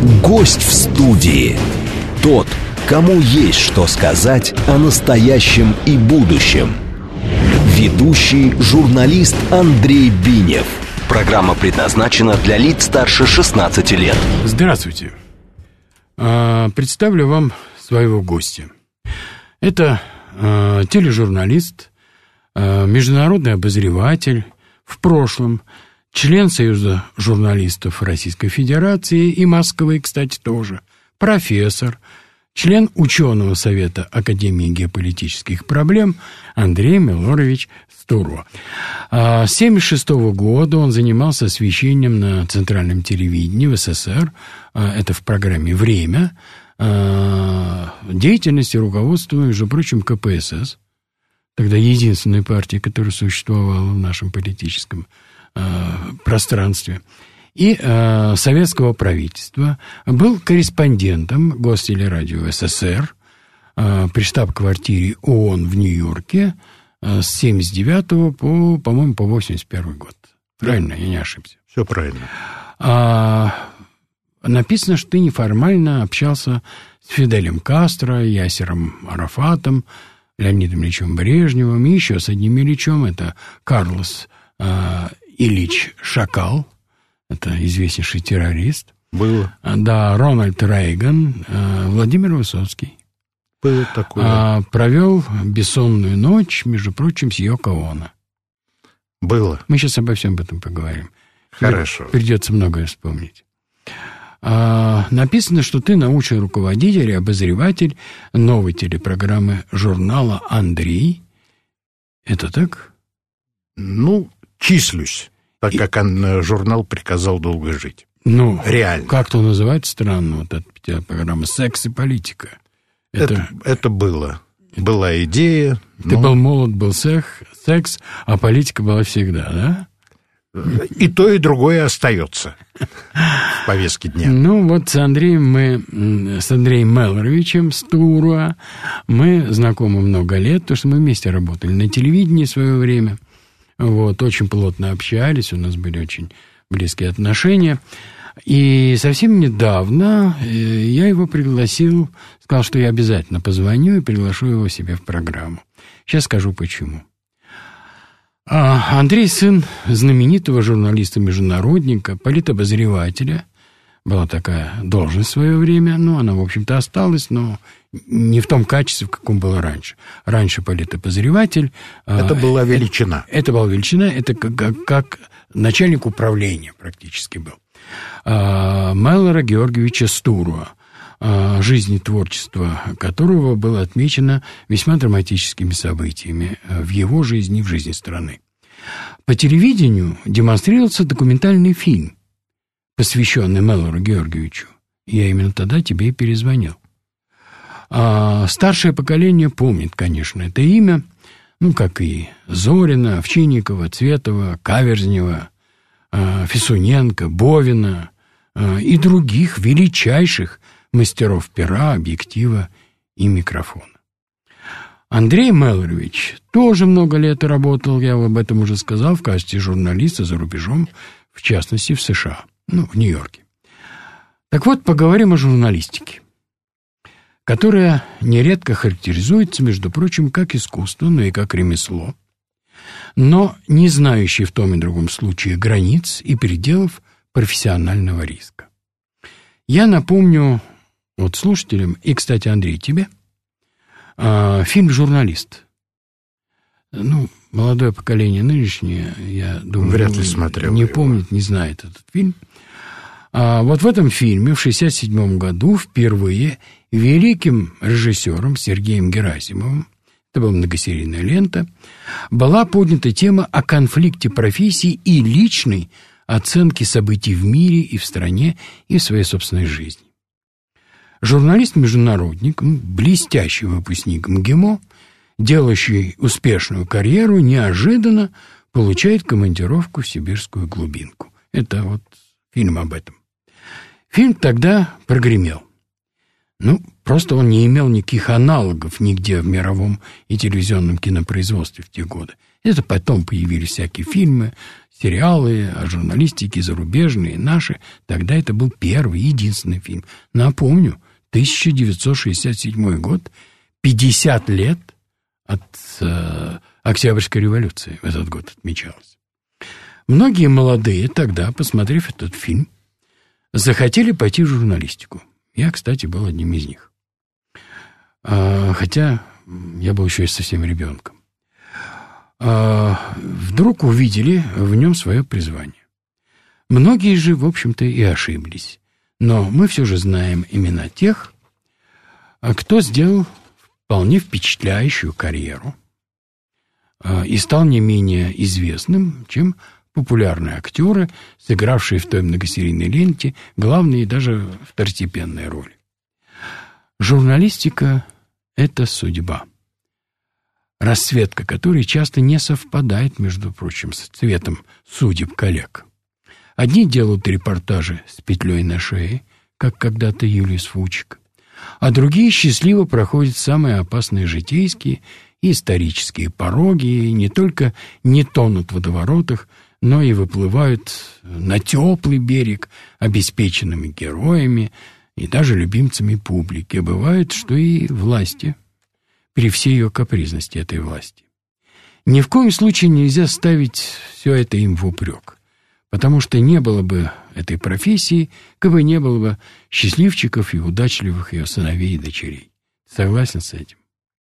Гость в студии. Тот, кому есть что сказать о настоящем и будущем. Ведущий журналист Андрей Бинев. Программа предназначена для лиц старше 16 лет. Здравствуйте. Представлю вам своего гостя. Это тележурналист, международный обозреватель, в прошлом член Союза журналистов Российской Федерации и Москвы, кстати, тоже, профессор, член ученого совета Академии геополитических проблем Андрей Мелорович Стурва. С 1976 года он занимался освещением на центральном телевидении в СССР, это в программе «Время», деятельности руководства, между прочим, КПСС, тогда единственной партии, которая существовала в нашем политическом пространстве, и советского правительства, был корреспондентом Гостелерадио СССР при штаб-квартире ООН в Нью-Йорке с 1979 по, по-моему, по 1981 год. Правильно, я не ошибся. Все правильно. Написано, что ты неформально общался с Фиделем Кастро, Ясером Арафатом, Леонидом Ильичем Брежневым и еще с одним Ильичем. Это Карлос Ильич Шакал. Это известнейший террорист. Было. Да, Рональд Рейган, Владимир Высоцкий. Было такое. Провел бессонную ночь, между прочим, с Йоко Оно. Было. Мы сейчас обо всем этом поговорим. Хорошо. Придется многое вспомнить. Написано, что ты научный руководитель и обозреватель новой телепрограммы журнала «Андрей». Это так? Ну, числюсь, так как журнал приказал долго жить. Ну, реально. Как-то называется странно, вот эта телепрограмма «Секс и политика». Это было. Была идея. Ты был молод, был секс, а политика была всегда, да? И то, и другое остается в повестке дня. Ну, вот с Андреем Мелоровичем Стурва мы знакомы много лет, потому что мы вместе работали на телевидении в свое время. Вот, очень плотно общались, у нас были очень близкие отношения. И совсем недавно я его пригласил, сказал, что я обязательно позвоню и приглашу его себе в программу. Сейчас скажу, почему. Андрей – сын знаменитого журналиста-международника, политобозревателя. Была такая должность в свое время, но она, в общем-то, осталась, но не в том качестве, в каком было раньше. Раньше политобозреватель. Это была величина. Это была величина, это как начальник управления практически был. Мелора Георгиевича Стурва, жизнь и творчество которого было отмечено весьма драматическими событиями в его жизни и в жизни страны. По телевидению демонстрировался документальный фильм, посвященный Мелору Георгиевичу. Я именно тогда тебе и перезвонил. Старшее поколение помнит, конечно, это имя, ну, как и Зорина, Овчинникова, Цветова, Каверзнева, Фисуненко, Бовина и других величайших мастеров пера, объектива и микрофона. Андрей Мелорович тоже много лет работал, я об этом уже сказал, в качестве журналиста за рубежом, в частности в США, в Нью-Йорке. Так вот, поговорим о журналистике, которая нередко характеризуется, между прочим, как искусство, но и как ремесло, но не знающий в том и другом случае границ и пределов профессионального риска. Я напомню вот слушателям, и, кстати, Андрей, тебе, фильм «Журналист». Молодое поколение нынешнее, я думаю, вряд ли смотрел не его. помнит, не знает этот фильм. Вот в этом фильме в 1967 году впервые великим режиссером Сергеем Герасимовым, это была многосерийная лента, была поднята тема о конфликте профессий и личной оценки событий в мире и в стране, и в своей собственной жизни. Журналист-международник, блестящий выпускник МГИМО, делающий успешную карьеру, неожиданно получает командировку в сибирскую глубинку. Это вот фильм об этом. Фильм тогда прогремел. Ну, просто он не имел никаких аналогов нигде в мировом и телевизионном кинопроизводстве в те годы. Это потом появились всякие фильмы, сериалы о журналистике, зарубежные, наши. Тогда это был первый, единственный фильм. Напомню, 1967 год, 50 лет от Октябрьской революции в этот год отмечалось. Многие молодые тогда, посмотрев этот фильм, захотели пойти в журналистику. Я, кстати, был одним из них. Хотя я был еще и совсем ребенком. Вдруг увидели в нем свое призвание. Многие же, в общем-то, и ошиблись. Но мы все же знаем имена тех, кто сделал вполне впечатляющую карьеру и стал не менее известным, чем популярные актеры, сыгравшие в той многосерийной ленте главные и даже второстепенные роли. Журналистика — это судьба, расцветка которой часто не совпадает, между прочим, с цветом судеб коллег. Одни делают репортажи с петлей на шее, как когда-то Юлиус Фучик, а другие счастливо проходят самые опасные житейские и исторические пороги и не только не тонут в водоворотах, но и выплывают на теплый берег обеспеченными героями и даже любимцами публики. Бывает, что и власти, при всей ее капризности этой власти. Ни в коем случае нельзя ставить все это им в упрек, потому что не было бы этой профессии, как бы не было бы счастливчиков и удачливых ее сыновей и дочерей. Согласен с этим?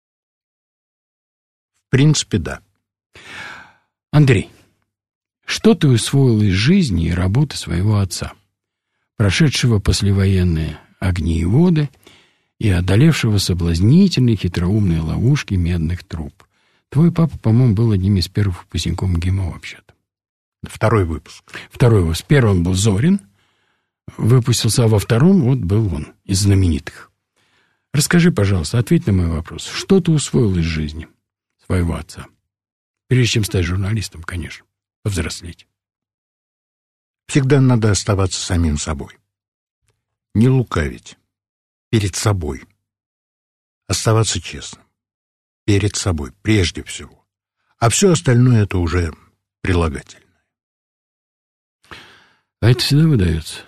В принципе, да. Андрей, что ты усвоил из жизни и работы своего отца, прошедшего послевоенные огни и воды и одолевшего соблазнительные хитроумные ловушки медных труб? Твой папа, по-моему, был одним из первых выпускников МГИМО вообще-то. Второй выпуск. Второй выпуск. Первым был Зорин, выпустился, а во втором вот был он, из знаменитых. Расскажи, пожалуйста, ответь на мой вопрос. Что ты усвоил из жизни своего отца? Прежде чем стать журналистом, конечно, повзрослеть. Всегда надо оставаться самим собой. Не лукавить. Перед собой. Оставаться честным. Перед собой, прежде всего. А все остальное — это уже прилагательное. А это всегда выдается?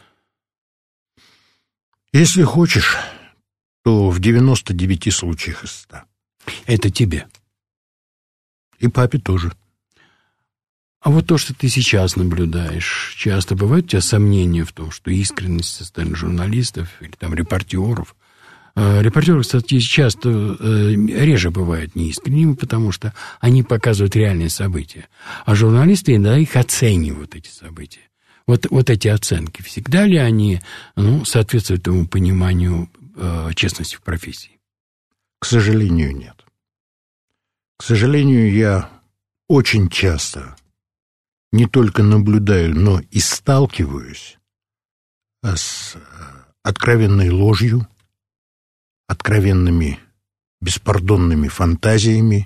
Если хочешь, то в 99 случаях из 100. Это тебе. И папе тоже. А вот то, что ты сейчас наблюдаешь, часто бывают у тебя сомнения в том, что искренность со стороны журналистов или там репортеров. Репортеры, кстати, часто реже бывают неискренними, потому что они показывают реальные события. А журналисты иногда их оценивают, эти события. Вот эти оценки, всегда ли они соответствуют тому пониманию честности в профессии? К сожалению, нет. К сожалению, я очень часто не только наблюдаю, но и сталкиваюсь с откровенной ложью, откровенными беспардонными фантазиями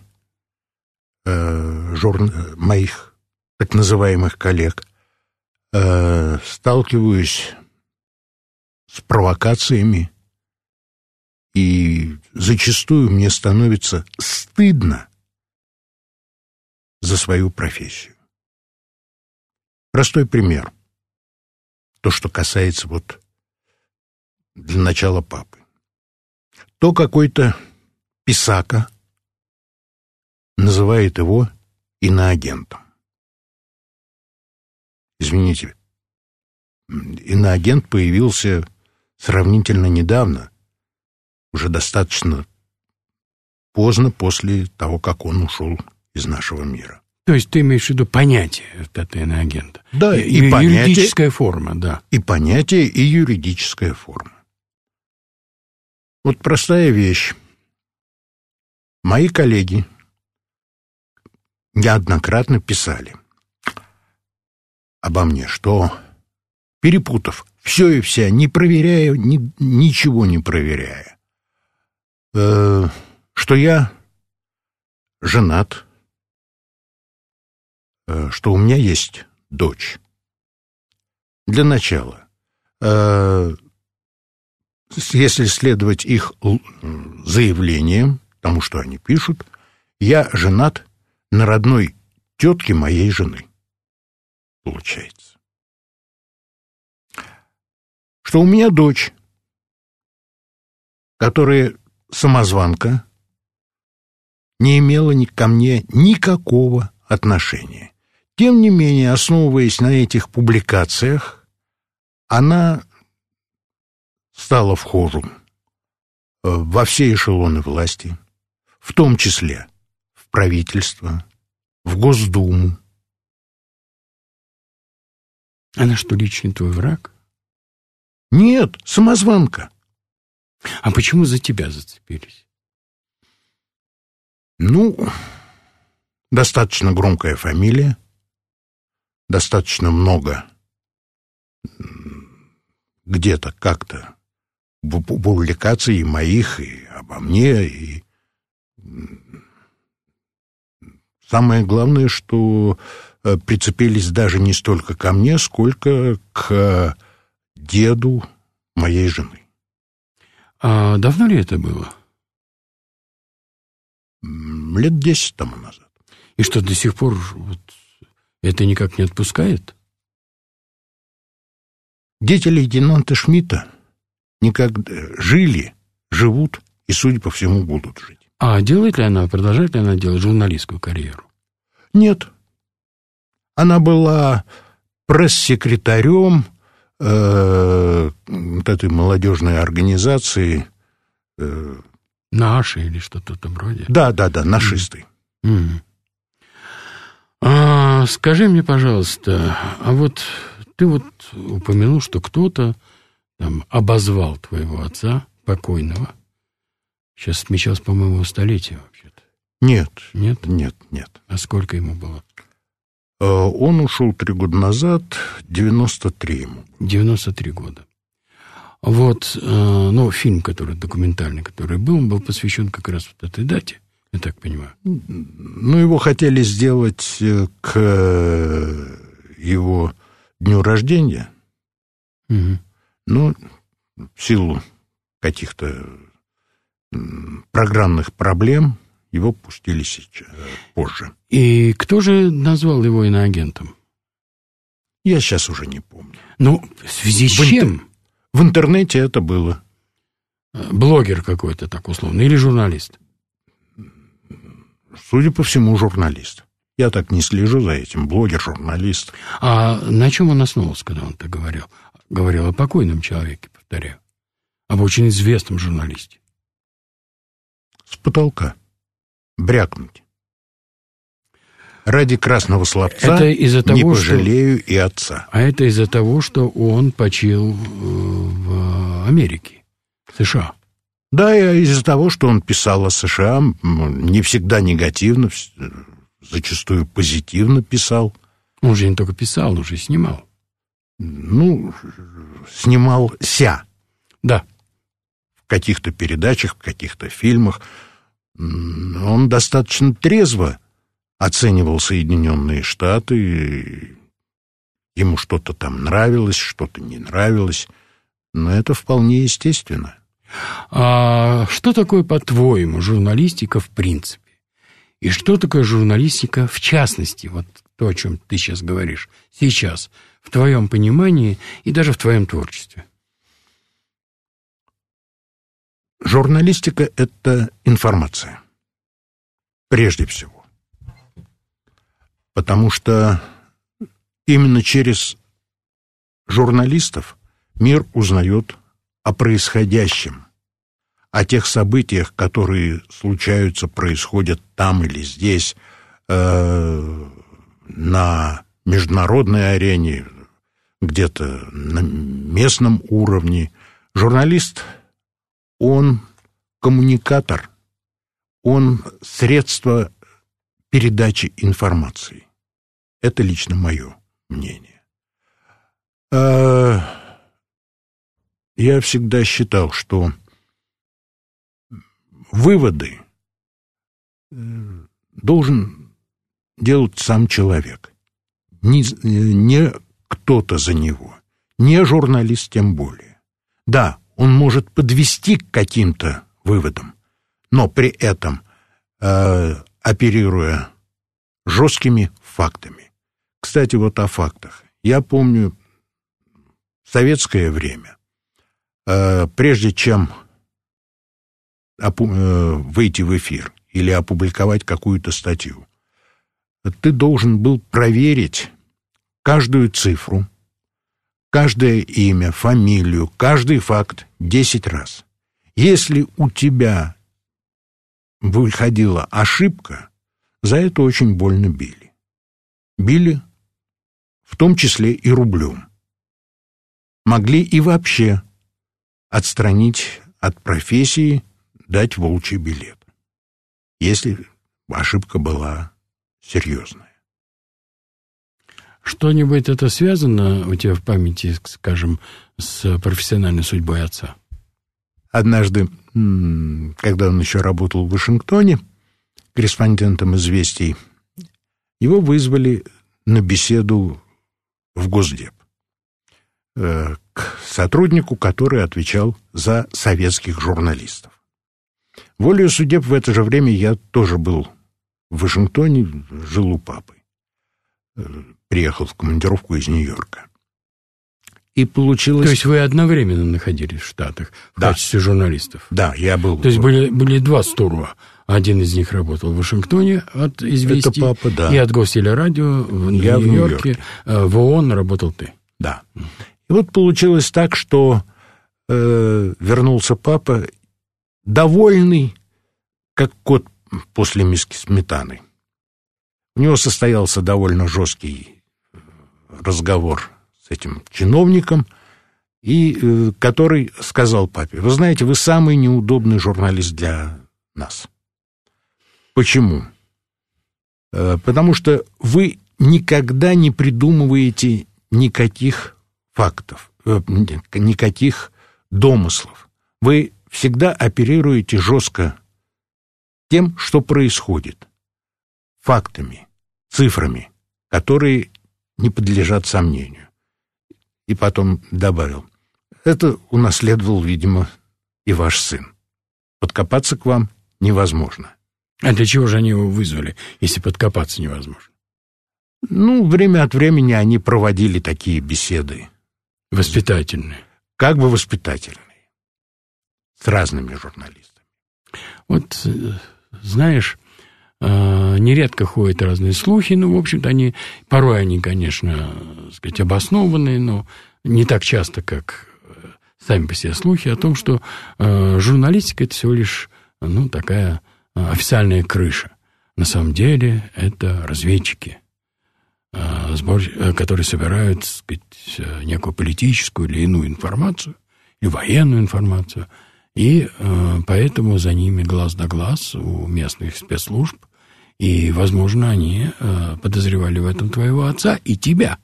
моих так называемых коллег, сталкиваюсь с провокациями, и зачастую мне становится стыдно за свою профессию. Простой пример. То, что касается для начала папы. То какой-то писака называет его иноагентом. Извините, иноагент появился сравнительно недавно, уже достаточно поздно после того, как он ушел из нашего мира. То есть ты имеешь в виду понятие этого иноагента? Да, и понятие, юридическая форма, да. И понятие, и юридическая форма. Вот простая вещь. Мои коллеги неоднократно писали обо мне, что, перепутав все и вся, не проверяя, ничего не проверяя, что я женат, что у меня есть дочь. Для начала, если следовать их заявлениям, тому, что они пишут, я женат на родной тетке моей жены. Получается. Что у меня дочь, которая самозванка, не имела ко мне никакого отношения. Тем не менее, основываясь на этих публикациях, она стала вхожу во все эшелоны власти, в том числе в правительство, в Госдуму. Она что, личный твой враг? Нет, самозванка. А почему за тебя зацепились? Ну, достаточно громкая фамилия, достаточно много где-то как-то публикаций и моих, и обо мне, и самое главное, что прицепились даже не столько ко мне, сколько к деду моей жены. А давно ли это было? Лет 10 тому назад. И что, до сих пор вот это никак не отпускает? Дети лейтенанта Шмидта никогда жили, живут и, судя по всему, будут жить. А продолжает ли она делать журналистскую карьеру? Нет. Она была пресс-секретарем вот этой молодежной организации. Наши или что-то там вроде? Да, нашисты. Скажи мне, пожалуйста, а вот ты вот упомянул, что кто-то там обозвал твоего отца, покойного. Сейчас отмечалось, по-моему, столетие вообще-то. Нет. Нет? Нет. А сколько ему было? Он ушел 3 года назад, 93 ему. 93 года. Вот, фильм, документальный, который был, он был посвящен как раз вот этой дате, я так понимаю. Ну, его хотели сделать к его дню рождения, но в силу каких-то программных проблем его пустили сейчас, позже. И кто же назвал его иноагентом? Я сейчас уже не помню. Ну, в связи с чем? В интернете это было. Блогер какой-то, так условно, или журналист? Судя по всему, журналист. Я так не слежу за этим. Блогер, журналист. А на чем он основывался, когда он так говорил? Говорил о покойном человеке, повторяю. Об очень известном журналисте. С потолка. Брякнуть. Ради красного словца это из-за того, не пожалею и отца. А это из-за того, что он почил в Америке, в США. Да, и из-за того, что он писал о США, не всегда негативно, зачастую позитивно писал. Он же не только писал, он же и снимал. Ну, снимался. Да. В каких-то передачах, в каких-то фильмах. Он достаточно трезво оценивал Соединенные Штаты. Ему что-то там нравилось, что-то не нравилось. Но это вполне естественно. А что такое, по-твоему, журналистика в принципе? И что такое журналистика в частности? Вот то, о чем ты сейчас говоришь. Сейчас, в твоем понимании и даже в твоем творчестве. Журналистика — это информация. Прежде всего. Потому что именно через журналистов мир узнает о происходящем, о тех событиях, которые случаются, происходят там или здесь, на международной арене, где-то на местном уровне. Журналист, он коммуникатор, он средство передачи информации. Это лично мое мнение. Я всегда считал, что выводы должен делать сам человек. Не кто-то за него. Не журналист тем более. Да, он может подвести к каким-то выводам, но при этом оперируя жесткими фактами. Кстати, вот о фактах. Я помню, в советское время, прежде чем выйти в эфир или опубликовать какую-то статью, ты должен был проверить каждую цифру, каждое имя, фамилию, каждый факт 10 раз. Если у тебя выходила ошибка, за это очень больно били. Били в том числе и рублем. Могли и вообще отстранить от профессии, дать волчий билет, если ошибка была серьезная. Что-нибудь это связано у тебя в памяти, скажем, с профессиональной судьбой отца? Однажды, когда он еще работал в Вашингтоне, корреспондентом «Известий», его вызвали на беседу в Госдеп к сотруднику, который отвечал за советских журналистов. Волею судеб в это же время я тоже был в Вашингтоне, жил у папы. Приехал в командировку из Нью-Йорка. И получилось... То есть вы одновременно находились в Штатах в качестве журналистов? Да, я был. То есть были два стурва. Один из них работал в Вашингтоне от «Известий», это папа, да. И от Гостелерадио в Нью-Йорке. В ООН работал ты. Да. И вот получилось так, что вернулся папа, довольный, как кот после миски сметаны. У него состоялся довольно жесткий разговор с этим чиновником, и который сказал папе: вы знаете, вы самый неудобный журналист для нас. Почему? Потому что вы никогда не придумываете никаких фактов, никаких домыслов. Вы всегда оперируете жестко тем, что происходит, фактами, цифрами, которые не подлежат сомнению. И потом добавил: это унаследовал, видимо, и ваш сын. Подкопаться к вам невозможно. А для чего же они его вызвали, если подкопаться невозможно? Время от времени они проводили такие беседы. Воспитательные. Как бы воспитательные. С разными журналистами. Вот, знаешь, нередко ходят разные слухи, в общем-то, порой они, конечно, сказать, обоснованные, но не так часто, как сами по себе слухи о том, что журналистика — это всего лишь, такая официальная крыша. На самом деле это разведчики, которые собирают, так сказать, некую политическую или иную информацию, или военную информацию, и поэтому за ними глаз да глаз у местных спецслужб, и, возможно, они подозревали в этом твоего отца и тебя.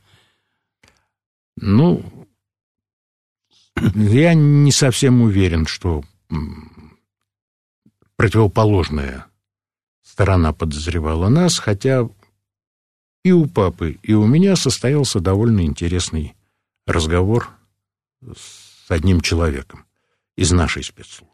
Я не совсем уверен, что противоположная сторона подозревала нас, хотя и у папы, и у меня состоялся довольно интересный разговор с одним человеком из нашей спецслужбы.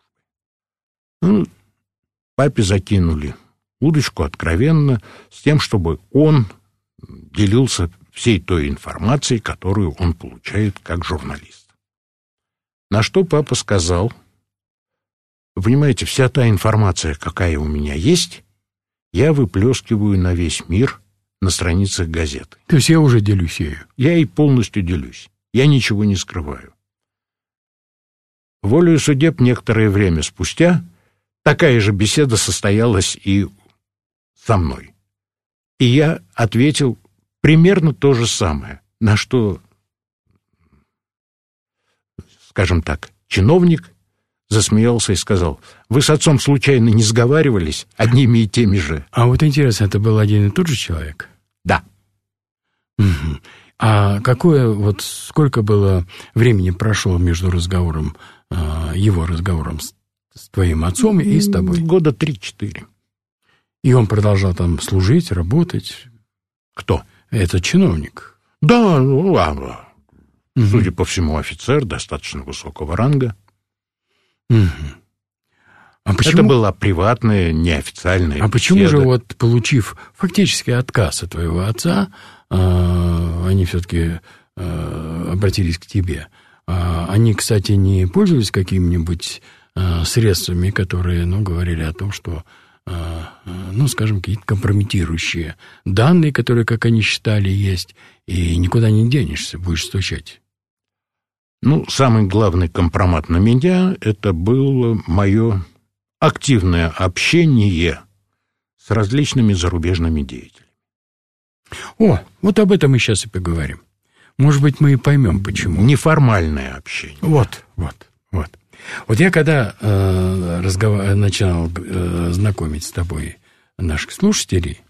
Папе закинули удочку откровенно с тем, чтобы он делился всей той информацией, которую он получает как журналист. На что папа сказал: вы понимаете, вся та информация, какая у меня есть, я выплескиваю на весь мир на страницах газеты. То есть я уже делюсь ею? Я ей полностью делюсь. Я ничего не скрываю. Волею судеб некоторое время спустя такая же беседа состоялась и со мной. И я ответил примерно то же самое, на что, скажем так, чиновник засмеялся и сказал: вы с отцом случайно не сговаривались одними и теми же? А вот интересно, это был один и тот же человек? Да. Угу. А сколько было времени прошло между разговором, его разговором с твоим отцом и с тобой? Года 3-4. И он продолжал там служить, работать? Кто? Этот чиновник. Да, судя по всему, офицер достаточно высокого ранга. А почему... Это была приватная, неофициальная беседа. Почему же, вот, получив фактически отказ от твоего отца, они все-таки обратились к тебе? Они, кстати, не пользовались какими-нибудь средствами, которые, говорили о том, что, скажем, какие-то компрометирующие данные, которые, как они считали, есть, и никуда не денешься, будешь стучать? Самый главный компромат на меня – это было мое активное общение с различными зарубежными деятелями. Вот об этом мы сейчас и поговорим. Может быть, мы и поймем, почему. Неформальное общение. Вот. Вот я когда начинал знакомить с тобой наших слушателей,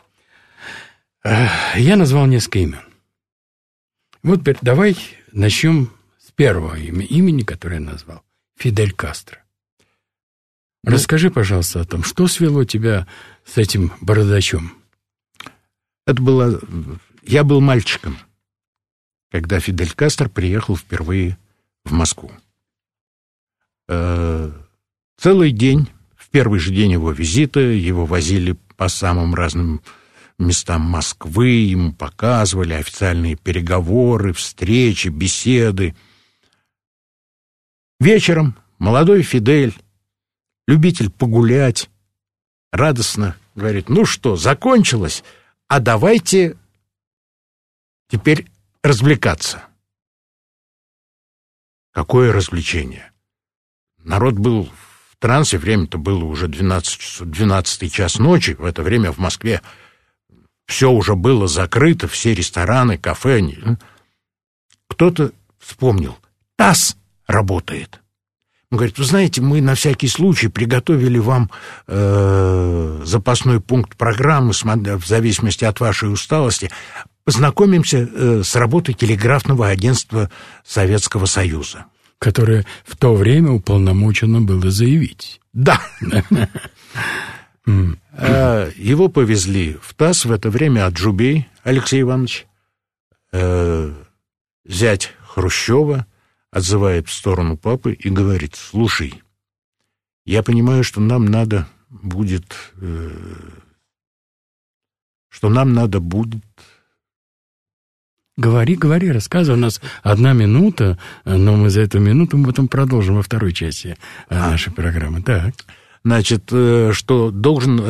я назвал несколько имен. Вот теперь давай начнем с первого имени, которое я назвал. Фидель Кастро. Расскажи, пожалуйста, о том, что свело тебя с этим бородачом. Я был мальчиком, когда Фидель Кастро приехал впервые в Москву. Целый день, в первый же день его визита, его возили по самым разным местам Москвы, ему показывали официальные переговоры, встречи, беседы. Вечером молодой Фидель, любитель погулять, радостно говорит: что, закончилось, а давайте теперь развлекаться. Какое развлечение? Народ был в трансе, время-то было уже 12 час ночи, в это время в Москве все уже было закрыто, все рестораны, кафе. Кто-то вспомнил: ТАСС работает. Он говорит: вы знаете, мы на всякий случай приготовили вам запасной пункт программы в зависимости от вашей усталости. Познакомимся с работой телеграфного агентства Советского Союза. Которое в то время уполномочено было заявить. Да. Его повезли в ТАСС, в это время Аджубей Алексей Иванович, зять Хрущева, отзывает в сторону папы и говорит: слушай, я понимаю, что нам надо будет... Говори, рассказывай. У нас 1 минута, но мы за эту минуту мы потом продолжим во второй части нашей программы. Так. Значит, что должен...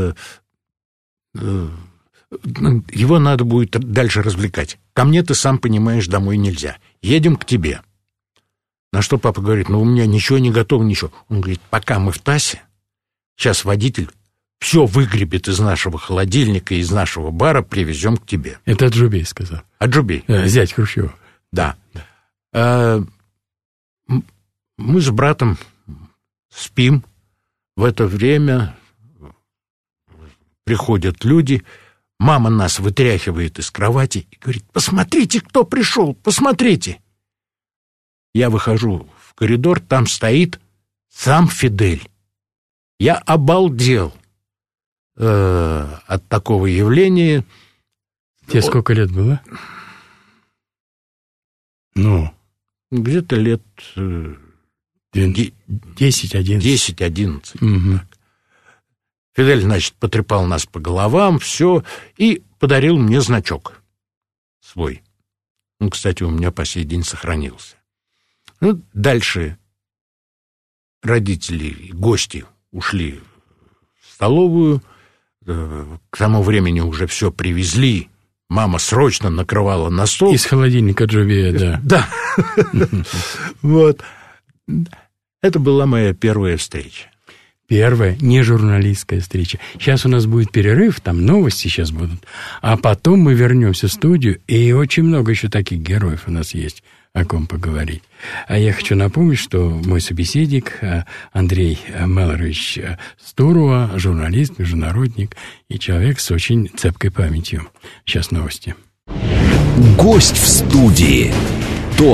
его надо будет дальше развлекать. Ко мне, ты сам понимаешь, домой нельзя. Едем к тебе. На что папа говорит: у меня ничего не готово, ничего. Он говорит: пока мы в ТАССе, сейчас водитель все выгребет из нашего холодильника, из нашего бара, привезем к тебе. Это Аджубей сказал. Аджубей. Зять Хрущева. Да. Мы с братом спим. В это время приходят люди. Мама нас вытряхивает из кровати и говорит: посмотрите, кто пришел, посмотрите. Я выхожу в коридор, там стоит сам Фидель. Я обалдел от такого явления. Тебе сколько лет было? Где-то лет 10-11. 10-11. Угу. Фидель, значит, потрепал нас по головам, все, и подарил мне значок свой. Он, кстати, у меня по сей день сохранился. Дальше родители, гости ушли в столовую. К тому времени уже все привезли. Мама срочно накрывала на стол. Из холодильника Аджубея, да. Да. Вот. Это была моя первая встреча. Первая не журналистская встреча. Сейчас у нас будет перерыв, там новости сейчас будут. А потом мы вернемся в студию, и очень много еще таких героев у нас есть, о ком поговорить. А я хочу напомнить, что мой собеседник Андрей Мелорович Стурова, журналист, международник и человек с очень цепкой памятью. Сейчас новости. Гость в студии. Тот,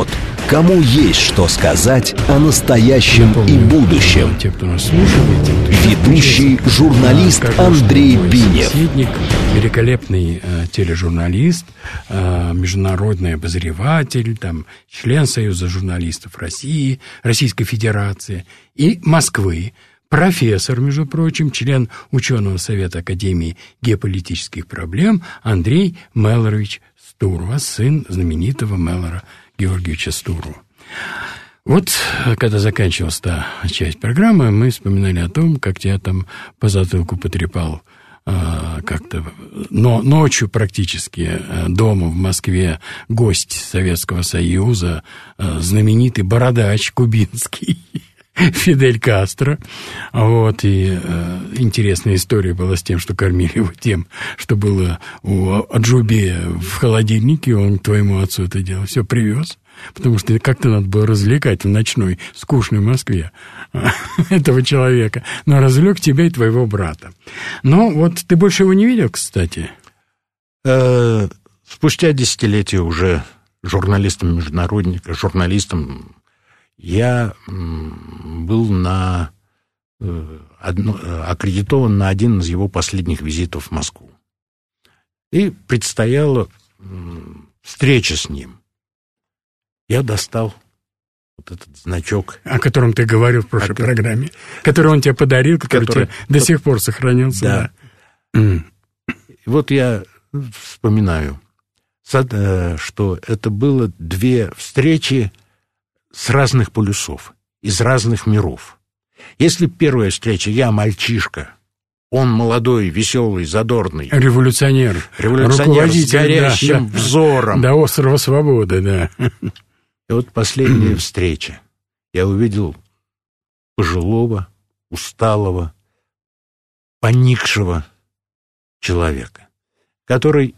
кому есть что сказать о настоящем и будущем. Те, кто нас слушает, Ведущий журналист Андрей Бинев. Великолепный тележурналист, международный обозреватель, член Союза журналистов России, Российской Федерации и Москвы. Профессор, между прочим, член ученого совета Академии геополитических проблем Андрей Меллорович Стурова, сын знаменитого Меллора Георгиевича Стурова. Вот, когда заканчивалась та часть программы, мы вспоминали о том, как тебя там по затылку потрепал как-то, но ночью практически дома в Москве гость Советского Союза, знаменитый бородач кубинский Фидель Кастро. Вот, и интересная история была с тем, что кормили его тем, что было у Аджубея в холодильнике, он к твоему отцу это дело все привез, потому что как-то надо было развлекать в ночной, скучной Москве этого человека, но развлек тебя и твоего брата. Но вот ты больше его не видел, кстати? Спустя десятилетия уже журналистом я был аккредитован на один из его последних визитов в Москву. И предстояла встреча с ним. Я достал вот этот значок. О котором ты говорил в прошлой программе. Который он тебе подарил, который тебе до сих пор сохранился. Да. И вот я вспоминаю, что это было две встречи с разных полюсов, из разных миров. Если первая встреча, я мальчишка, он молодой, веселый, задорный. Революционер с горящим взором. До острова Свободы, да. И вот последняя встреча. Я увидел пожилого, усталого, поникшего человека, который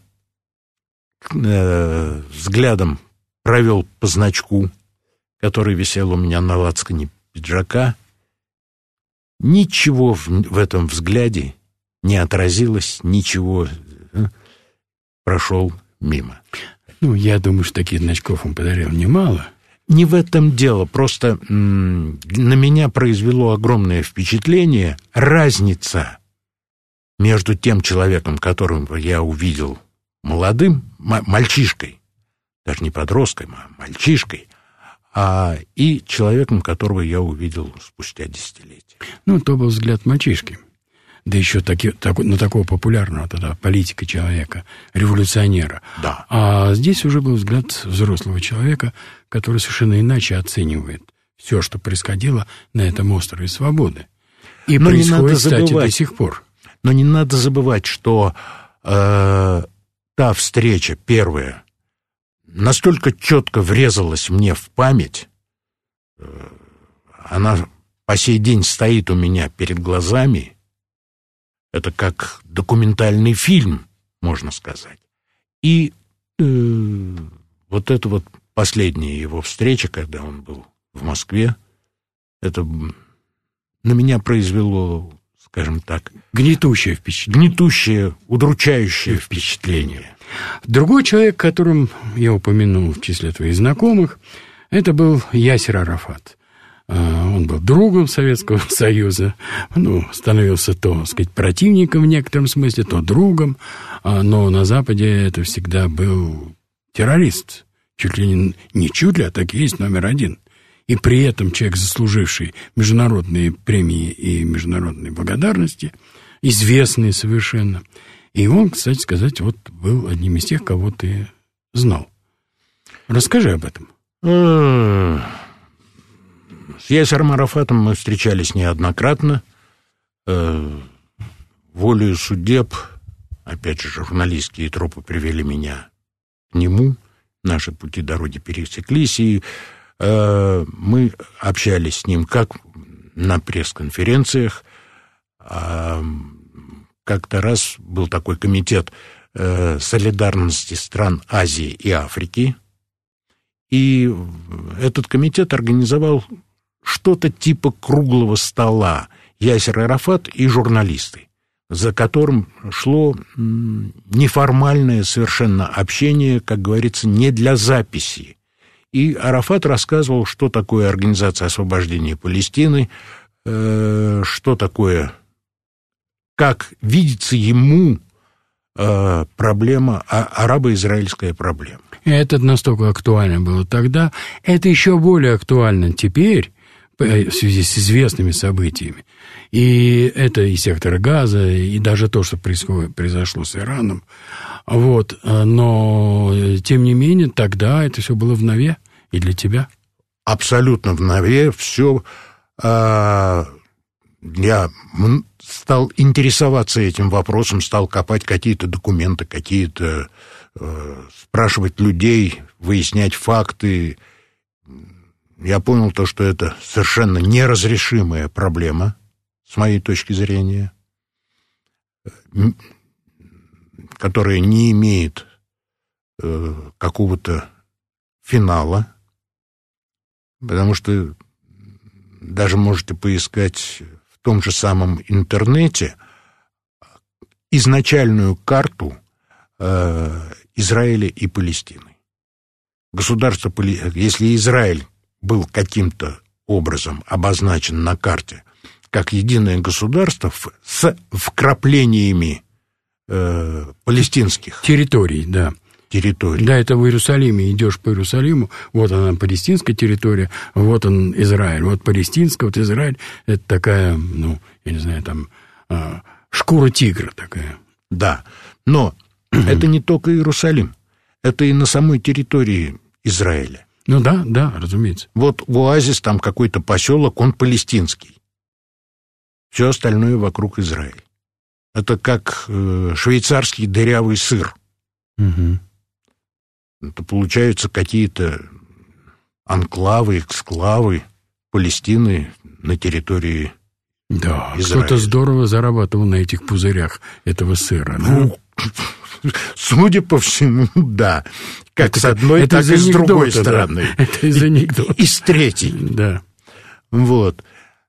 взглядом провел по значку, который висел у меня на лацкане пиджака. Ничего в этом взгляде не отразилось, ничего, прошел мимо. Я думаю, что таких значков он подарил немало. Не в этом дело, просто на меня произвело огромное впечатление разница между тем человеком, которого я увидел молодым, мальчишкой, даже не подростком, а мальчишкой, и человеком, которого я увидел спустя десятилетия. То был взгляд мальчишки. Да еще такого популярного тогда политика человека, революционера. Да. А здесь уже был взгляд взрослого человека, который совершенно иначе оценивает все, что происходило на этом острове Свободы. И происходит, кстати, до сих пор. Но не надо забывать, что та встреча первая настолько четко врезалась мне в память, она по сей день стоит у меня перед глазами. Это как документальный фильм, можно сказать. И вот эта вот последняя его встреча, когда он был в Москве, это на меня произвело, скажем так, гнетущее впечатление. Гнетущее, удручающее впечатление. Другой человек, которым я упомянул в числе твоих знакомых, это был Ясер Арафат. Он был другом Советского Союза, становился то, сказать, противником в некотором смысле, то другом, но на Западе это всегда был террорист, чуть ли не чуть ли, а так и есть номер один. И при этом человек, заслуживший международные премии и международные благодарности, известный совершенно. И он, кстати сказать, вот был одним из тех, кого ты знал. Расскажи об этом. С Ясером Арафатом мы встречались неоднократно. Волею судеб, опять же, журналистские тропы привели меня к нему. Наши пути дороги пересеклись, и мы общались с ним как на пресс-конференциях. Как-то раз был такой комитет солидарности стран Азии и Африки, и этот комитет организовал что-то типа круглого стола Ясер Арафат и журналисты, за которым шло неформальное совершенно общение, как говорится, не для записи. И Арафат рассказывал, что такое Организация освобождения Палестины, что такое, как видится ему проблема, арабо-израильская проблема. Это настолько актуально было тогда, это еще более актуально теперь, в связи с известными событиями. И это и сектор Газа, и даже то, что произошло с Ираном. Вот. Но, тем не менее, тогда это все было в нове и для тебя. Абсолютно в нове. Все. Я стал интересоваться этим вопросом, стал копать какие-то документы, какие-то спрашивать людей, выяснять факты. Я понял то, что это совершенно неразрешимая проблема, с моей точки зрения, которая не имеет какого-то финала, потому что даже можете поискать в том же самом интернете изначальную карту Израиля и Палестины. Государство, если Израиль был каким-то образом обозначен на карте как единое государство с вкраплениями палестинских территорий, да. Территорий. Да, это в Иерусалиме. Идешь по Иерусалиму, вот она палестинская территория, вот он Израиль. Вот палестинская, вот Израиль. Это такая, ну, я не знаю, там шкура тигра такая. Да, но это не только Иерусалим. Это и на самой территории Израиля. Ну да, да, разумеется. Вот оазис, там какой-то поселок, он палестинский. Все остальное вокруг Израиля. Это как швейцарский дырявый сыр. Угу. Это получаются какие-то анклавы, эксклавы Палестины на территории Да, Израиля. кто-то здорово зарабатывал на этих пузырях этого сыра. Ну, судя по всему, да. Как это, с одной, так и с другой стороны. Да. Это из анекдота. И с третьей. Да. Вот.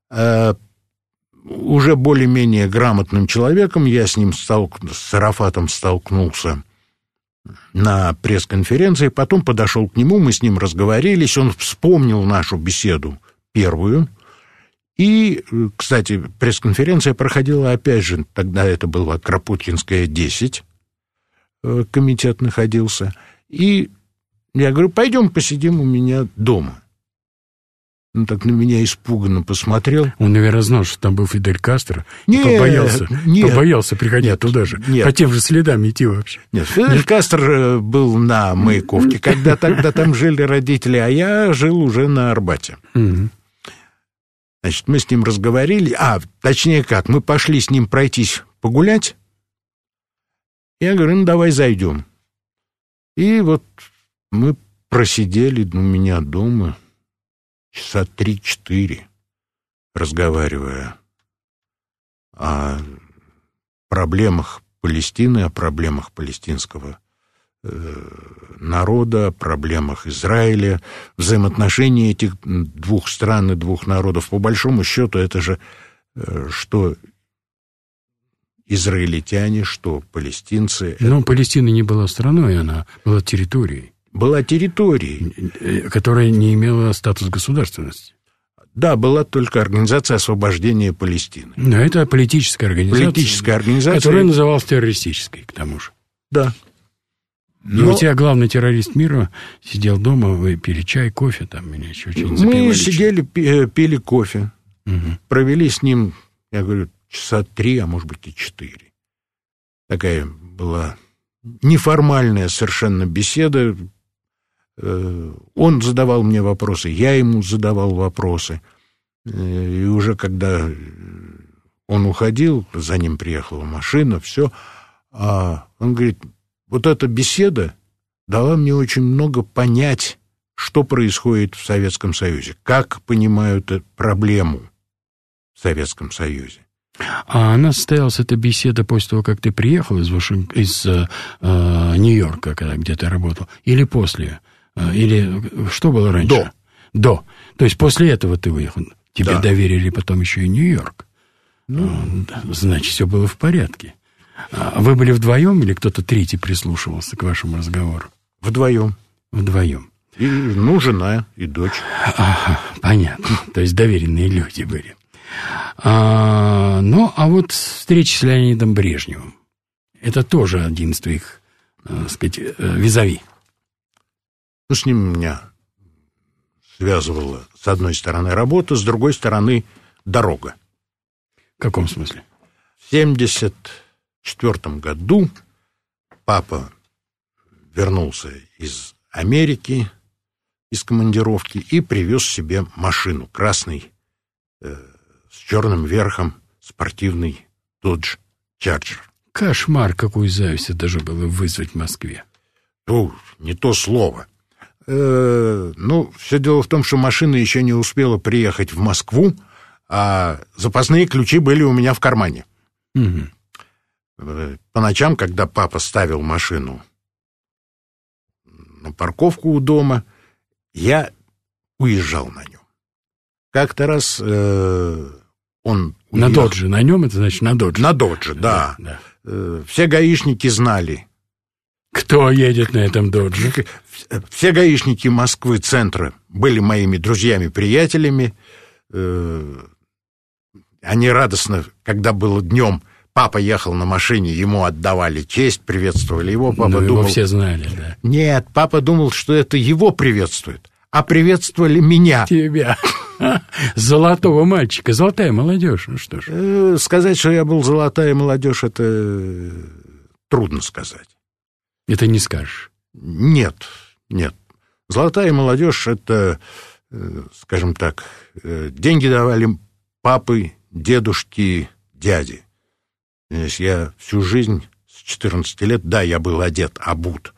Уже более-менее грамотным человеком я с ним с Арафатом столкнулся на пресс-конференции, потом подошел к нему, мы с ним разговорились, он вспомнил нашу беседу первую. И, кстати, пресс-конференция проходила, опять же, тогда это была Кропоткинская, 10, комитет находился. И я говорю, пойдем посидим у меня дома. Он так на меня испуганно посмотрел. Он, наверное, знал, что там был Фидель Кастро, и нет, побоялся приходить туда же, нет. по тем же следам идти вообще. Нет, Фидель Кастро был на Маяковке, когда тогда там жили родители, а я жил уже на Арбате. Угу. Значит, мы с ним разговорили, точнее как, мы пошли с ним пройтись погулять. Я говорю, ну, давай зайдем. И вот мы просидели у меня дома часа 3-4, разговаривая о проблемах Палестины, о проблемах палестинского народа, о проблемах Израиля, взаимоотношения этих двух стран и двух народов. По большому счету, это же что израильтяне, что палестинцы. Но Палестина не была страной, она была территорией. Была территорией, которая не имела статус государственности. Да, была только Организация освобождения Палестины. Но это политическая организация. Которая называлась террористической, к тому же. Да. И у тебя главный террорист мира сидел дома, вы пили чай, кофе, там, или еще что-нибудь. Мы сидели, пили кофе, угу. Провели с ним, я говорю, часа 3, а может быть и 4. Такая была неформальная совершенно беседа. Он задавал мне вопросы, я ему задавал вопросы. И уже когда он уходил, за ним приехала машина, все, он говорит, вот эта беседа дала мне очень много понять, что происходит в Советском Союзе, как понимают эту проблему в Советском Союзе. А она состоялась, эта беседа, после того, как ты приехал из Нью-Йорка, где ты работал, или после? Или что было раньше? До. То есть после этого ты выехал. Тебе доверили потом еще и Нью-Йорк. Значит, все было в порядке. А вы были вдвоем или кто-то третий прислушивался к вашему разговору? Вдвоем. И, жена, и дочь. Ага, понятно. То есть доверенные люди были. А вот встреча с Леонидом Брежневым. Это тоже один из твоих, так сказать, визави. С ним меня связывала, с одной стороны, работа, с другой стороны, дорога. В каком смысле? В 1974 году папа вернулся из Америки, из командировки, и привез себе машину, красный, с черным верхом, спортивный Dodge Charger. Кошмар, какую зависть это же было вызвать в Москве. Не то слово. Все дело в том, что машина еще не успела приехать в Москву, а запасные ключи были у меня в кармане. Угу. По ночам, когда папа ставил машину на парковку у дома, я уезжал на нем. Как-то раз он уехал. На Додже, на нем это значит на Додже? На Додже, да. Все гаишники знали. Кто едет на этом Додже? Все гаишники Москвы, центра, были моими друзьями-приятелями. Они радостно, когда было днем, папа ехал на машине, ему отдавали честь, приветствовали его. Папа думал, его все знали, да. Нет, папа думал, что это его приветствуют, а приветствовали меня. Тебя. Золотого мальчика, золотая молодежь. Ну что ж. Сказать, что я был золотая молодежь, это трудно сказать. Это не скажешь. Нет. Золотая молодежь — это, скажем так, деньги давали папы, дедушки, дяди. Я всю жизнь, с 14 лет, да, я был одет, обут,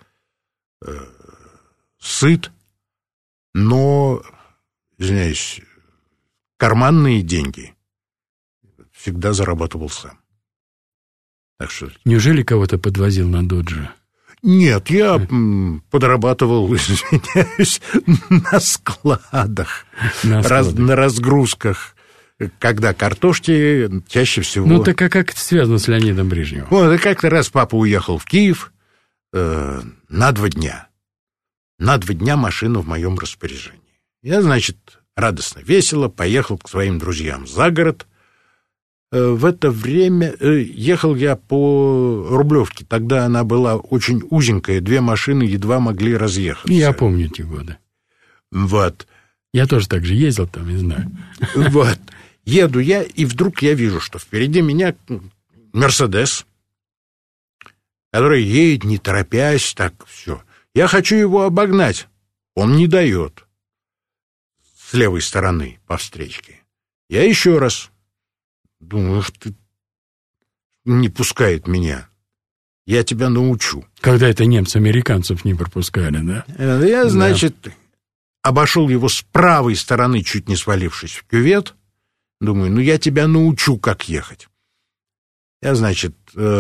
сыт, но, извиняюсь, карманные деньги всегда зарабатывал сам. Так что... Неужели кого-то подвозил на Додже? Нет, я подрабатывал, извиняюсь, на складах, на разгрузках, когда картошки чаще всего... Ну, так а как это связано с Леонидом Брежневым? Вот, как-то раз папа уехал в Киев на 2 дня. На 2 дня машина в моем распоряжении. Я, значит, радостно, весело поехал к своим друзьям за город. В это время ехал я по Рублевке. Тогда она была очень узенькая, 2 машины едва могли разъехаться. Я помню эти годы. Вот. Я тоже так же ездил там, не знаю. Вот. Еду я, и вдруг я вижу, что впереди меня Мерседес, который едет, не торопясь, так все. Я хочу его обогнать. Он не дает. С левой стороны по встречке. Я еще раз. Думаю, ты не пускает меня. Я тебя научу. Когда это немцы американцев не пропускали, да? Я, значит, обошел его с правой стороны, чуть не свалившись в кювет. Думаю, я тебя научу, как ехать. Я, значит,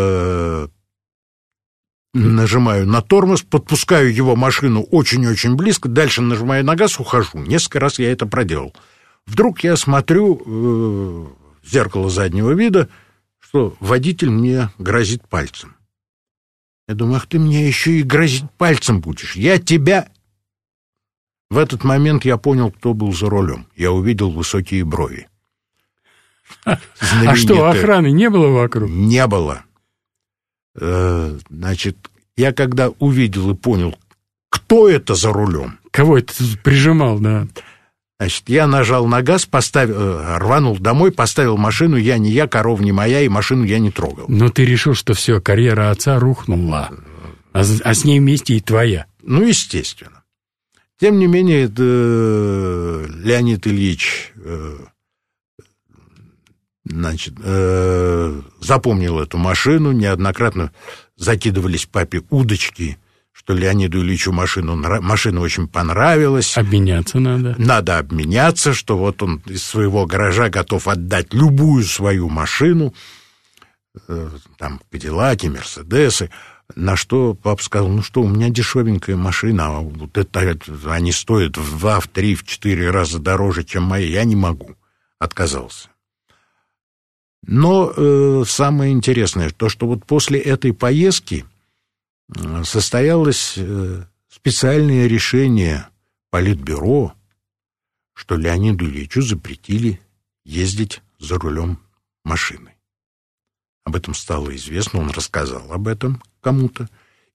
нажимаю на тормоз, подпускаю его машину очень-очень близко, дальше нажимаю на газ, ухожу. Несколько раз я это проделал. Вдруг я смотрю в зеркало заднего вида, что водитель мне грозит пальцем. Я думаю, ах, ты мне еще и грозить пальцем будешь. Я тебя... В этот момент я понял, кто был за рулем. Я увидел высокие брови. А что, охраны не было вокруг? Не было. Значит, я когда увидел и понял, кто это за рулем. Кого это прижимал, да? Значит, я нажал на газ, рванул домой, поставил машину, я не я, корова не моя, и машину я не трогал. Но ты решил, что все, карьера отца рухнула, а с ней вместе и твоя. Ну, естественно. Тем не менее, Леонид Ильич, значит, запомнил эту машину, неоднократно закидывались папе удочки, что Леониду Ильичу машина очень понравилась. Обменяться надо. Надо обменяться, что вот он из своего гаража готов отдать любую свою машину, там, Кадиллаки, Мерседесы, на что папа сказал, у меня дешевенькая машина, а вот это они стоят в 2, в 3, в 4 раза дороже, чем мои, я не могу. Отказался. Но самое интересное, то, что вот после этой поездки состоялось специальное решение Политбюро, что Леониду Ильичу запретили ездить за рулем машины. Об этом стало известно, он рассказал об этом кому-то.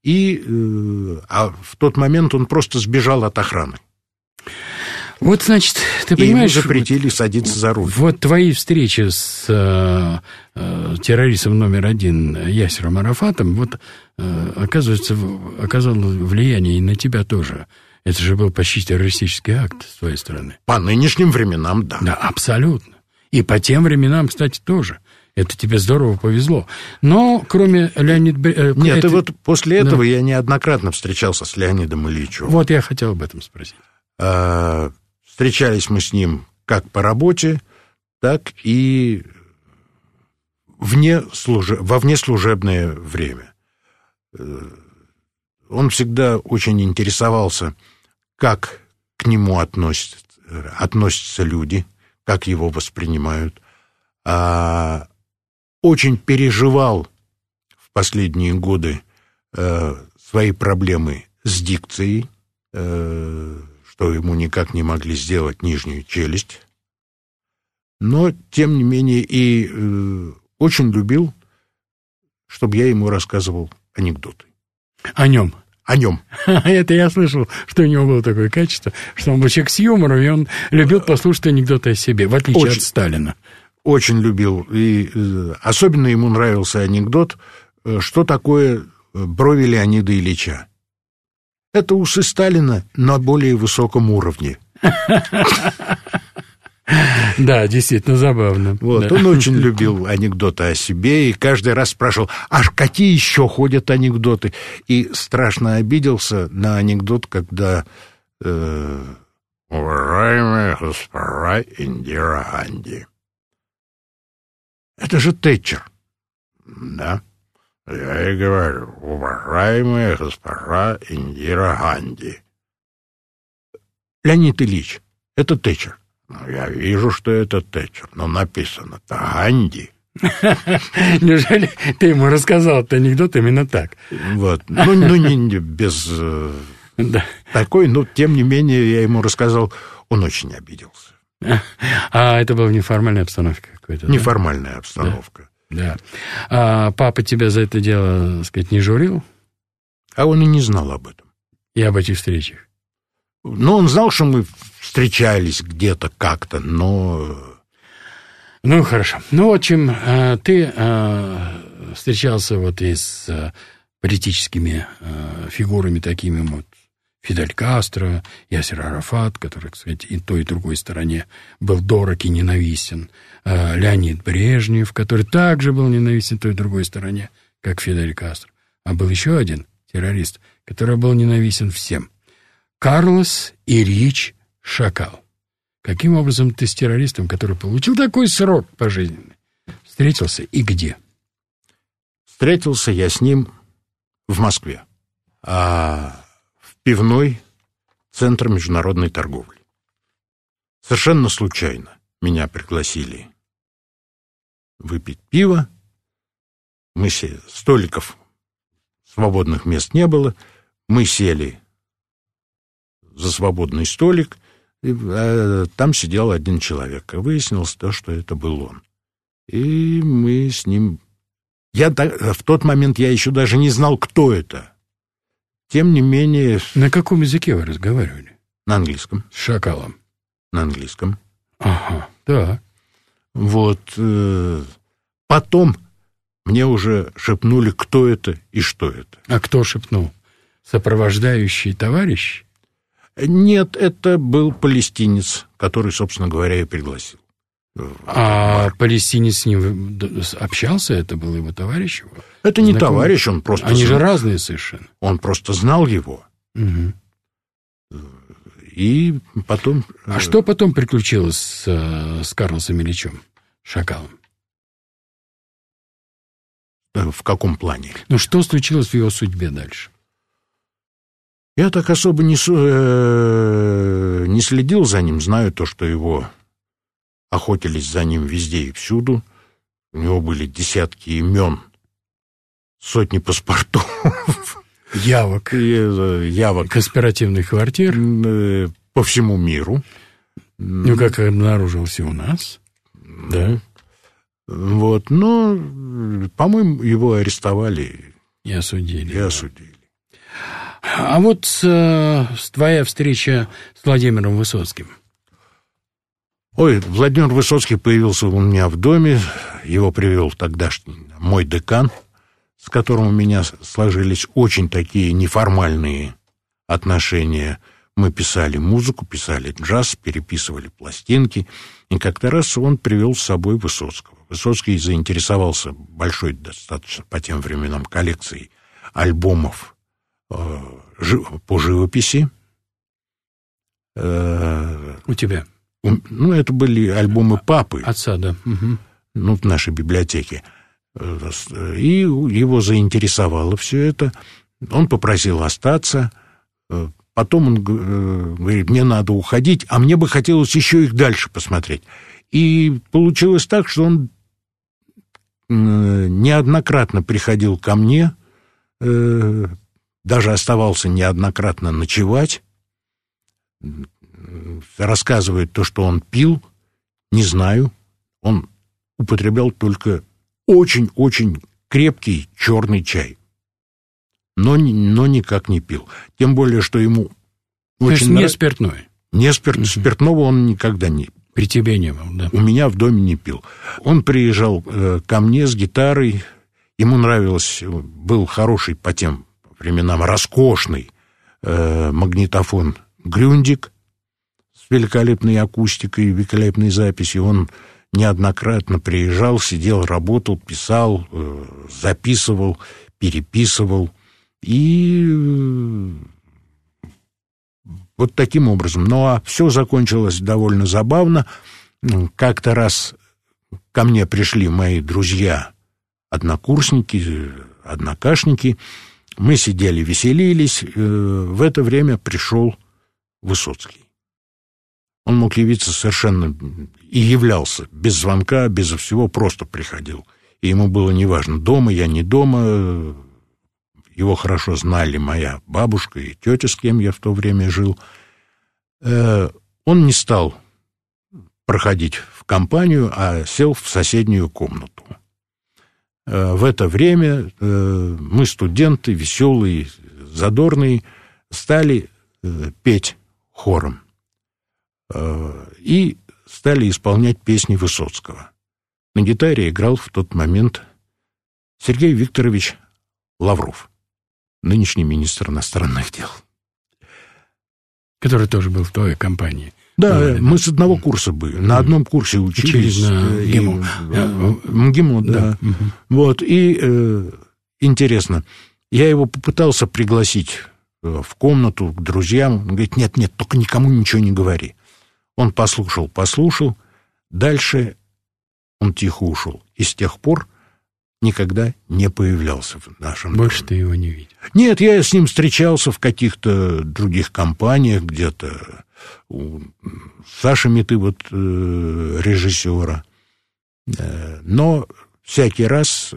А в тот момент он просто сбежал от охраны. Вот, значит, ты понимаешь... Ему запретили садиться за руль. Вот твои встречи с террористом номер один Ясером Арафатом, вот, оказывается, оказало влияние и на тебя тоже. Это же был почти террористический акт с твоей стороны. По нынешним временам, да. Да, абсолютно. И по тем временам, кстати, тоже. Это тебе здорово повезло. Но кроме Леонида... Нет, и вот после этого я неоднократно встречался с Леонидом Ильичем. Вот я хотел об этом спросить. Встречались мы с ним как по работе, так и во внеслужебное время. Он всегда очень интересовался, как к нему относятся люди, как его воспринимают. Очень переживал в последние годы свои проблемы с дикцией, что ему никак не могли сделать нижнюю челюсть. Но, тем не менее, и очень любил, чтобы я ему рассказывал анекдоты. О нем? О нем. Это я слышал, что у него было такое качество, что он был человек с юмором, и он любил послушать анекдоты о себе, в отличие от Сталина. Очень любил. И особенно ему нравился анекдот, что такое брови Леонида Ильича. Это усы Сталина на более высоком уровне. Да, действительно забавно. Вот, да. Он очень любил анекдоты о себе и каждый раз спрашивал, аж какие еще ходят анекдоты? И страшно обиделся на анекдот, когда уважаемая госпожа Индира Ганди. Это же Тэтчер. Да. Я и говорю, уважаемая госпожа Индира Ганди. Леонид Ильич, это Тэтчер. Я вижу, что это Тэтчер, но написано-то Ганди. Неужели ты ему рассказал этот анекдот именно так? Вот. Ну не без такой, но тем не менее я ему рассказал, он очень обиделся. А это была неформальная обстановка какая-то? Неформальная обстановка. Да. А папа тебя за это дело, так сказать, не журил? А он и не знал об этом. И об этих встречах? Ну, он знал, что мы встречались где-то как-то, но... Ну, хорошо. Ну, в общем, ты встречался вот и с политическими фигурами такими, вот, Фидель Кастро, Ясер Арафат, который, кстати, и той, и другой стороне был дорог и ненавистен, Леонид Брежнев, который также был ненавистен той и другой стороне, как Фидель Кастро. А был еще один террорист, который был ненавистен всем. Карлос Ильич Шакал. Каким образом ты с террористом, который получил такой срок пожизненный, встретился и где? Встретился я с ним в Москве, в пивной Центр международной торговли. Совершенно случайно меня пригласили выпить пиво. Мы сели, столиков свободных мест не было. Мы сели за свободный столик, и там сидел один человек. И выяснилось то, что это был он. И мы с ним... В тот момент я еще даже не знал, кто это. Тем не менее... На каком языке вы разговаривали? На английском. С Шакалом? На английском. Ага, да. Вот. Потом мне уже шепнули, кто это и что это. А кто шепнул? Сопровождающий товарищ? Нет, это был палестинец, который, собственно говоря, и пригласил. А палестинец с ним общался? Это был его товарищ? Это не товарищ, он просто... Они же разные совершенно. Он просто знал его. Угу. И потом... А что потом приключилось с Карлосом Ильичем Шакалом? В каком плане? Ну, что случилось в его судьбе дальше? Я так особо не следил за ним, знаю то, что его охотились за ним везде и всюду. У него были десятки имен, сотни паспортов. Явок. Конспиративных квартир. по всему миру. Ну, как обнаружился у нас. Да. Вот, но, по-моему, его арестовали. И осудили. А вот твоя встреча с Владимиром Высоцким. Ой, Владимир Высоцкий появился у меня в доме. Его привел тогдашний мой декан, с которым у меня сложились очень такие неформальные отношения. Мы писали музыку, писали джаз, переписывали пластинки. И как-то раз он привел с собой Высоцкого. Высоцкий заинтересовался большой достаточно по тем временам коллекцией альбомов по живописи. У тебя? Ну, это были альбомы папы. Отца, да. Угу. Ну, в нашей библиотеке. И его заинтересовало все это. Он попросил остаться. Потом он говорит, мне надо уходить, а мне бы хотелось еще их дальше посмотреть. И получилось так, что он неоднократно приходил ко мне, даже оставался неоднократно ночевать, рассказывает то, что он пил, не знаю, он употреблял только очень-очень крепкий черный чай, но никак не пил. Тем более, что ему очень... То есть не спиртное? Не спиртного он никогда не... При тебе не был, да? У меня в доме не пил. Он приезжал ко мне с гитарой, ему нравилось, был хороший по тем временам, роскошный магнитофон «Грюндик» с великолепной акустикой, великолепной записью. Он неоднократно приезжал, сидел, работал, писал, записывал, переписывал. И вот таким образом. Ну, а все закончилось довольно забавно. Как-то раз ко мне пришли мои друзья, однокурсники, однокашники. Мы сидели, веселились. В это время пришел Высоцкий. Он мог явиться совершенно... И являлся. Без звонка, без всего, просто приходил. И ему было неважно, дома я, не дома. Его хорошо знали моя бабушка и тетя, с кем я в то время жил. Он не стал проходить в компанию, а сел в соседнюю комнату. В это время мы, студенты, веселые, задорные, стали петь хором и стали исполнять песни Высоцкого. На гитаре играл в тот момент Сергей Викторович Лавров, нынешний министр иностранных дел. Который тоже был в твоей компании. Да, мы с одного курса были, на одном курсе учились. На МГИМО. МГИМО, да. Вот, и интересно, я его попытался пригласить в комнату к друзьям. Он говорит, нет, только никому ничего не говори. Он послушал, дальше он тихо ушел. И с тех пор никогда не появлялся в нашем доме. Больше ты его не видел? Нет, я с ним встречался в каких-то других компаниях, где-то у Саши Миты, вот режиссера. Но всякий раз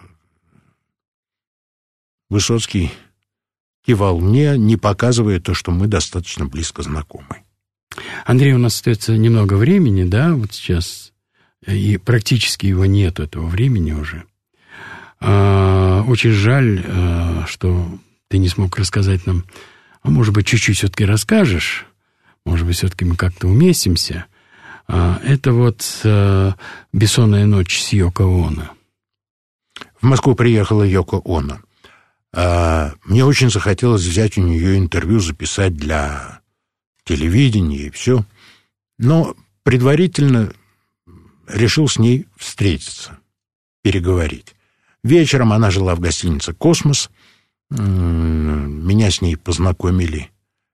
Высоцкий кивал мне, не показывая то, что мы достаточно близко знакомы. Андрей, у нас остается немного времени, да, вот сейчас, и практически его нет, этого времени уже. Очень жаль, что ты не смог рассказать нам, а может быть, чуть-чуть все-таки расскажешь, может быть, все-таки мы как-то уместимся. Это вот «Бессонная ночь» с Йоко Оно. В Москву приехала Йоко Оно. Мне очень захотелось взять у нее интервью, записать для телевидения и все. Но предварительно решил с ней встретиться, переговорить. Вечером она жила в гостинице «Космос». Меня с ней познакомили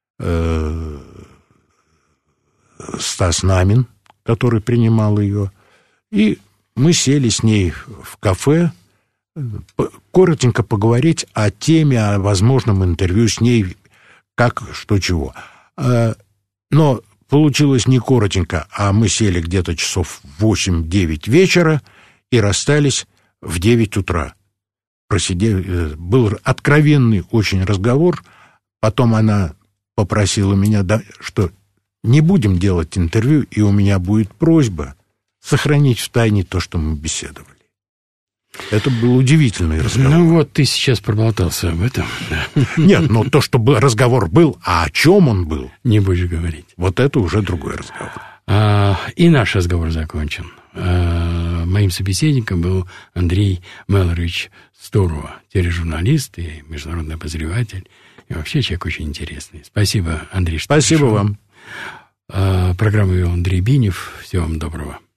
Стас Намин, который принимал ее. И мы сели с ней в кафе, коротенько поговорить о теме, о возможном интервью с ней, как, что, чего. Но получилось не коротенько, а мы сели где-то часов в 8-9 вечера и расстались в 9 утра. Был откровенный очень разговор. Потом она попросила меня, что не будем делать интервью, и у меня будет просьба сохранить в тайне то, что мы беседовали. Это был удивительный разговор. Ну вот, ты сейчас проболтался об этом. Нет, но то, что разговор был, а о чем он был... Не будешь говорить. Вот это уже другой разговор. И наш разговор закончен. Моим собеседником был Андрей Мелорович Стурова, тележурналист и международный обозреватель. И вообще человек очень интересный. Спасибо, Андрей, что Спасибо пришел. вам. Программу вел Андрей Бинев. Всего вам доброго.